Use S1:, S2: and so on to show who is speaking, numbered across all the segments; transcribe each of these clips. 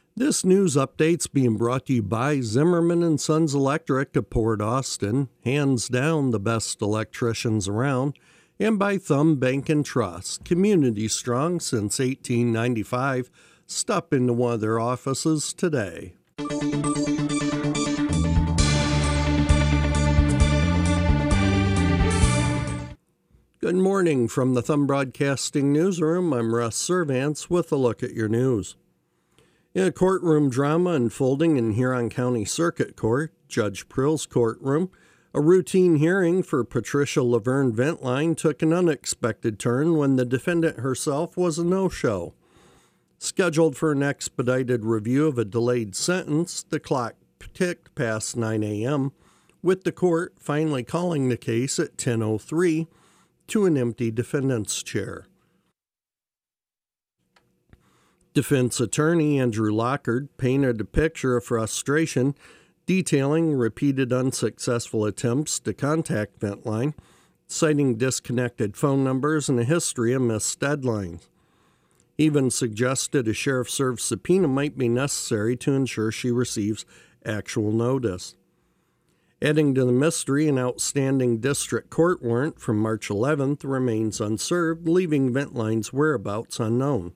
S1: This news update's being brought to you by Zimmerman and Sons Electric of Port Austin, hands down the best electricians around, and by Thumb Bank and Trust, community strong since 1895. Stop into one of their offices today. Good morning from the Thumb Broadcasting Newsroom. I'm Russ Servants with a look at your news. In a courtroom drama unfolding in Huron County Circuit Court, Judge Prill's courtroom, a routine hearing for Patricia Laverne Ventline took an unexpected turn when the defendant herself was a no-show. Scheduled for an expedited review of a delayed sentence, the clock ticked past 9 a.m., with the court finally calling the case at 10:03 to an empty defendant's chair. Defense attorney Andrew Lockard painted a picture of frustration, detailing repeated unsuccessful attempts to contact Ventline, citing disconnected phone numbers and a history of missed deadlines. He even suggested a sheriff-served subpoena might be necessary to ensure she receives actual notice. Adding to the mystery, an outstanding district court warrant from March 11th remains unserved, leaving Ventline's whereabouts unknown.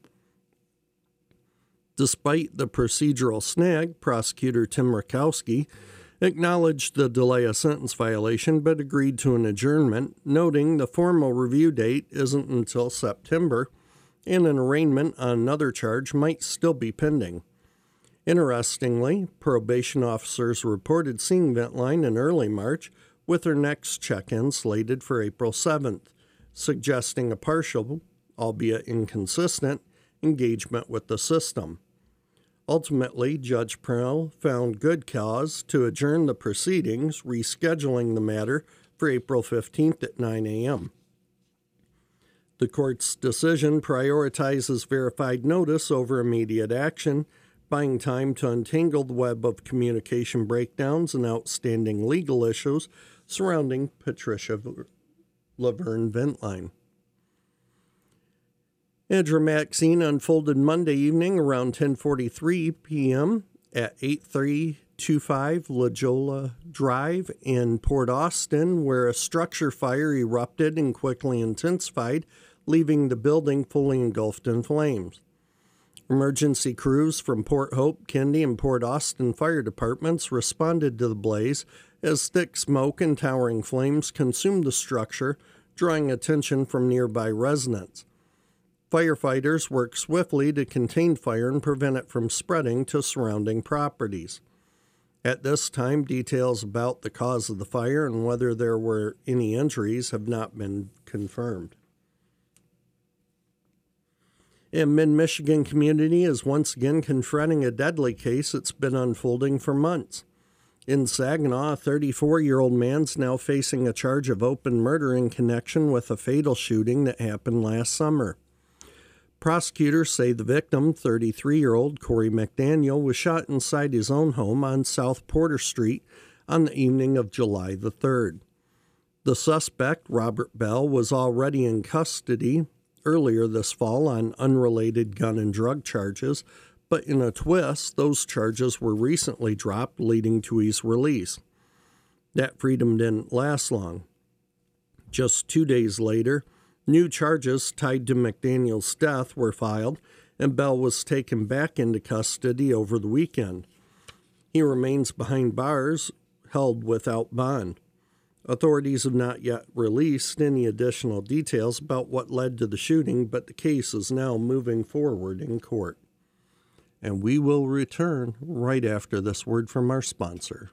S1: Despite the procedural snag, prosecutor Tim Rakowski acknowledged the delay of sentence violation but agreed to an adjournment, noting the formal review date isn't until September and an arraignment on another charge might still be pending. Interestingly, probation officers reported seeing Ventline in early March with her next check-in slated for April 7th, suggesting a partial, albeit inconsistent, engagement with the system. Ultimately, Judge Prill found good cause to adjourn the proceedings, rescheduling the matter for April 15th at 9 a.m. The court's decision prioritizes verified notice over immediate action, buying time to untangle the web of communication breakdowns and outstanding legal issues surrounding Patricia Laverne Ventline. A dramatic scene unfolded Monday evening around 10:43 p.m. at 8325 La Jolla Drive in Port Austin, where a structure fire erupted and quickly intensified, leaving the building fully engulfed in flames. Emergency crews from Port Hope, Kendi, and Port Austin fire departments responded to the blaze as thick smoke and towering flames consumed the structure, drawing attention from nearby residents. Firefighters worked swiftly to contain fire and prevent it from spreading to surrounding properties. At this time, details about the cause of the fire and whether there were any injuries have not been confirmed. A mid-Michigan community is once again confronting a deadly case that's been unfolding for months. In Saginaw, a 34-year-old man's now facing a charge of open murder in connection with a fatal shooting that happened last summer. Prosecutors say the victim, 33-year-old Corey McDaniel, was shot inside his own home on South Porter Street on the evening of July the 3rd. The suspect, Robert Bell, was already in custody earlier this fall on unrelated gun and drug charges, but in a twist, those charges were recently dropped, leading to his release. That freedom didn't last long. Just 2 days later, new charges tied to McDaniel's death were filed, and Bell was taken back into custody over the weekend. He remains behind bars, held without bond. Authorities have not yet released any additional details about what led to the shooting, but the case is now moving forward in court. And we will return right after this word from our sponsor.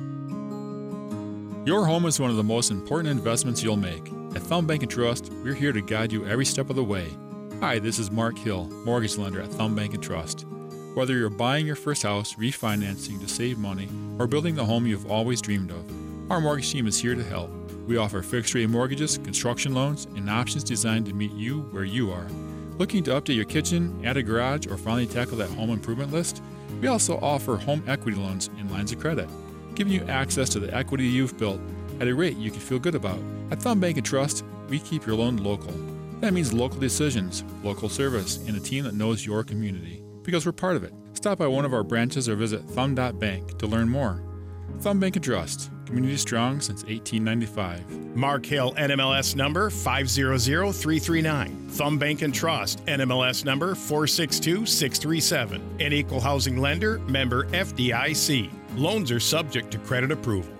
S2: Your home is one of the most important investments you'll make. At Thumb Bank and Trust, we're here to guide you every step of the way. Hi, this is Mark Hill, mortgage lender at Thumb Bank and Trust. Whether you're buying your first house, refinancing to save money, or building the home you've always dreamed of, our mortgage team is here to help. We offer fixed-rate mortgages, construction loans, and options designed to meet you where you are. Looking to update your kitchen, add a garage, or finally tackle that home improvement list? We also offer home equity loans and lines of credit, giving you access to the equity you've built at a rate you can feel good about. At Thumb Bank and Trust, we keep your loan local. That means local decisions, local service, and a team that knows your community, because we're part of it. Stop by one of our branches or visit thumb.bank to learn more. Thumb Bank and Trust, community strong since 1895.
S3: Mark Hill, NMLS number 500339. Thumb Bank and Trust, NMLS number 462637. An equal housing lender, member FDIC. Loans are subject to credit approval.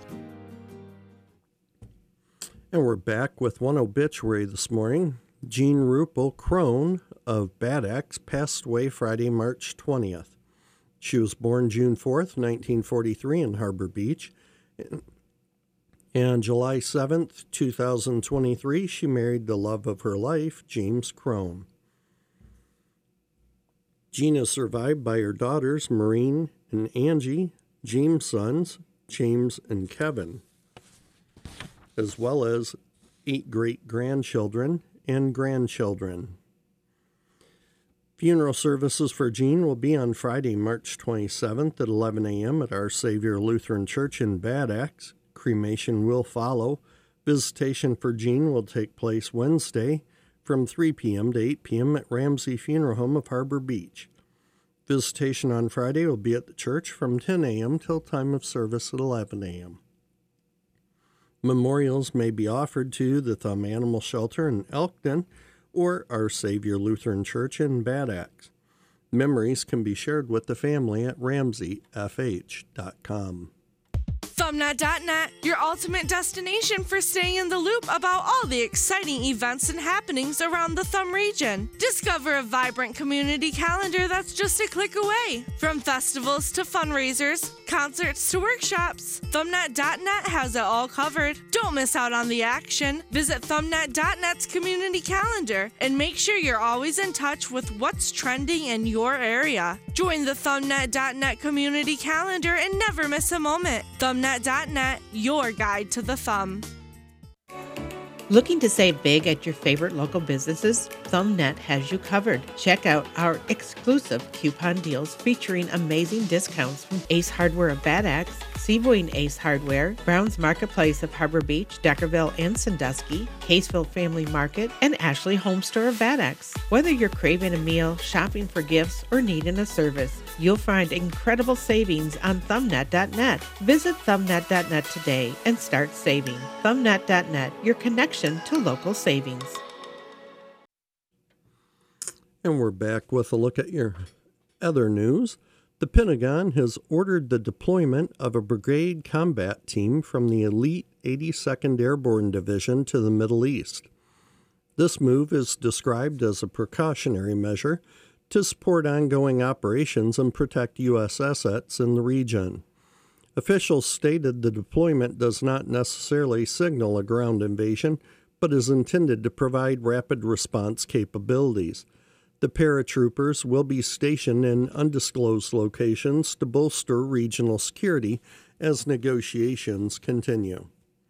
S1: And we're back with one obituary this morning. Jean Rupel Crone of Bad Axe passed away Friday, March 20th. She was born June 4th, 1943 in Harbor Beach. And July 7th, 2023, she married the love of her life, James Crone. Jean is survived by her daughters, Maureen and Angie, James' sons, James and Kevin, as well as 8 great-grandchildren and grandchildren. Funeral services for Jean will be on Friday, March 27th at 11 a.m. at Our Savior Lutheran Church in Bad Axe. Cremation will follow. Visitation for Jean will take place Wednesday from 3 p.m. to 8 p.m. at Ramsey Funeral Home of Harbor Beach. Visitation on Friday will be at the church from 10 a.m. till time of service at 11 a.m. Memorials may be offered to the Thumb Animal Shelter in Elkton or Our Savior Lutheran Church in Bad Axe. Memories can be shared with the family at ramseyfh.com.
S4: ThumbNet.net, your ultimate destination for staying in the loop about all the exciting events and happenings around the Thumb region. Discover a vibrant community calendar that's just a click away. From festivals to fundraisers, concerts to workshops, ThumbNet.net has it all covered. Don't miss out on the action. Visit ThumbNet.net's community calendar and make sure you're always in touch with what's trending in your area. Join the ThumbNet.net community calendar and never miss a moment. ThumbNet.net, your guide to the thumb.
S5: Looking to save big at your favorite local businesses? ThumbNet has you covered. Check out our exclusive coupon deals featuring amazing discounts from Ace Hardware of Bad Axe, Seaboyne Ace Hardware, Brown's Marketplace of Harbor Beach, Deckerville and Sandusky, Caseville Family Market, and Ashley Home Store of Bad Axe. Whether you're craving a meal, shopping for gifts, or needing a service, you'll find incredible savings on ThumbNet.net. Visit ThumbNet.net today and start saving. ThumbNet.net, your connection to local savings.
S1: And we're back with a look at your other news. The Pentagon has ordered the deployment of a brigade combat team from the elite 82nd Airborne Division to the Middle East. This move is described as a precautionary measure to support ongoing operations and protect U.S. assets in the region. Officials stated the deployment does not necessarily signal a ground invasion, but is intended to provide rapid response capabilities. The paratroopers will be stationed in undisclosed locations to bolster regional security as negotiations continue.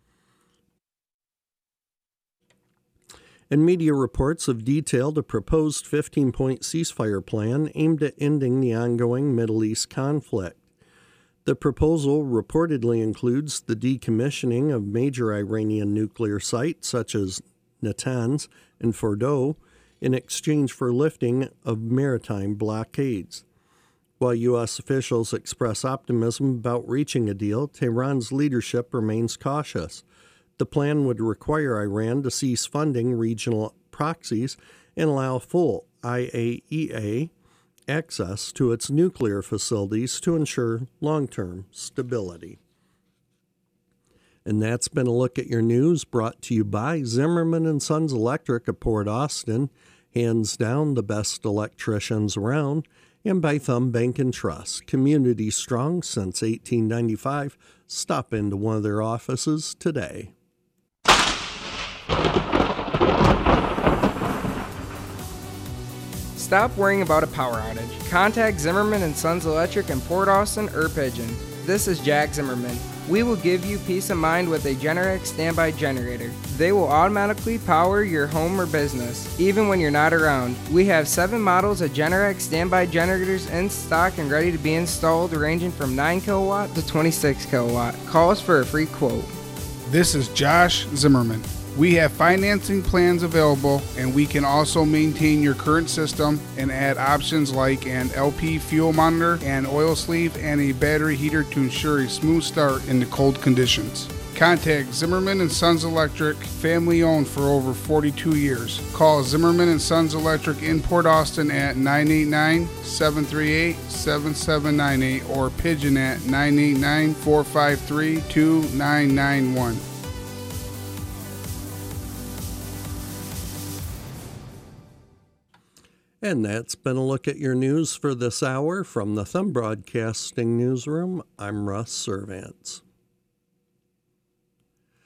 S1: And media reports have detailed a proposed 15-point ceasefire plan aimed at ending the ongoing Middle East conflict. The proposal reportedly includes the decommissioning of major Iranian nuclear sites such as Natanz and Fordow in exchange for lifting of maritime blockades. While U.S. officials express optimism about reaching a deal, Tehran's leadership remains cautious. The plan would require Iran to cease funding regional proxies and allow full IAEA access to its nuclear facilities to ensure long-term stability. And that's been a look at your news brought to you by Zimmerman and Sons Electric of Port Austin, hands down the best electricians around, and by Thumb Bank and Trust, community strong since 1895. Stop into one of their offices today.
S6: Stop worrying about a power outage. Contact Zimmerman and Sons Electric in Port Austin or Pigeon. This is Jack Zimmerman. We will give you peace of mind with a Generac standby generator. They will automatically power your home or business, even when you're not around. We have 7 models of Generac standby generators in stock and ready to be installed, ranging from 9 kilowatt to 26 kilowatt. Call us for a free quote.
S7: This is Josh Zimmerman. We have financing plans available, and we can also maintain your current system and add options like an LP fuel monitor, an oil sleeve, and a battery heater to ensure a smooth start in the cold conditions. Contact Zimmerman & Sons Electric, family owned for over 42 years. Call Zimmerman & Sons Electric in Port Austin at 989-738-7798 or Pigeon at 989-453-2991.
S1: And that's been a look at your news for this hour from the Thumb Broadcasting Newsroom. I'm Russ Servants.